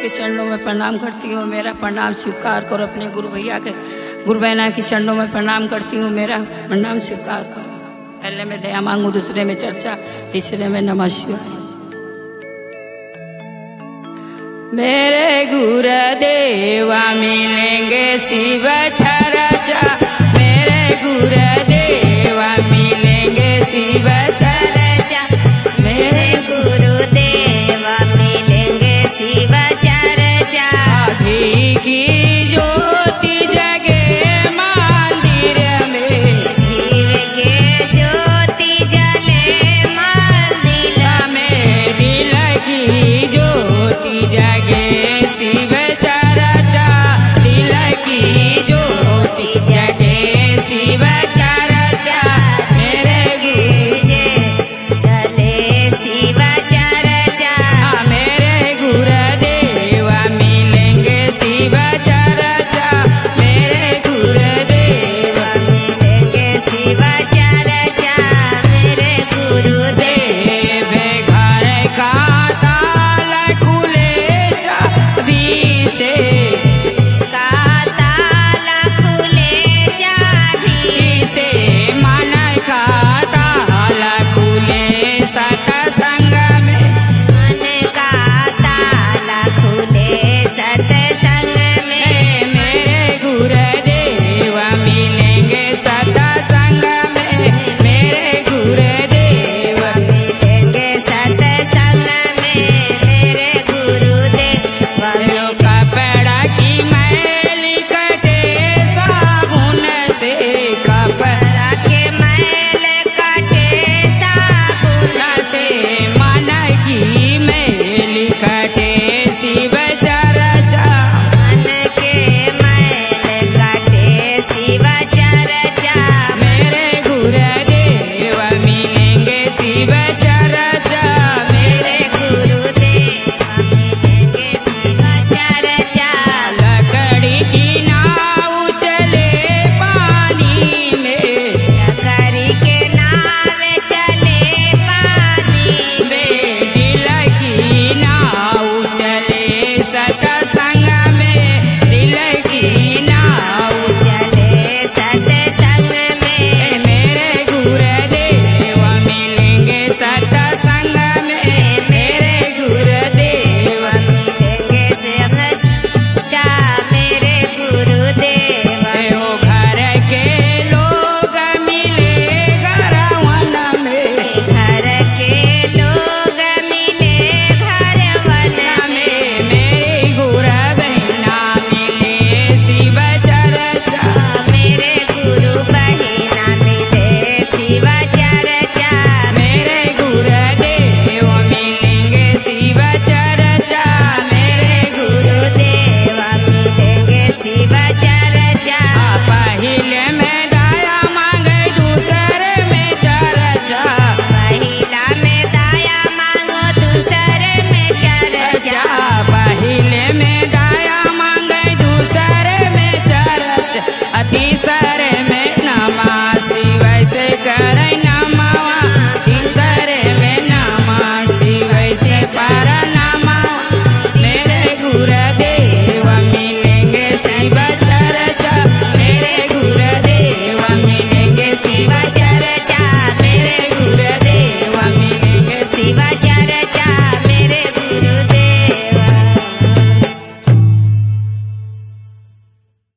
के चरणों में प्रणाम करती हूँ, मेरा प्रणाम स्वीकार करो। अपने गुरु भैया के गुरु बहना के चरणों में प्रणाम करती हूँ, मेरा प्रणाम स्वीकार करो। पहले में दया मांगू, दूसरे में चर्चा, तीसरे में नमः शिवाय। मेरे गुरुदेवा मिलेंगे शिव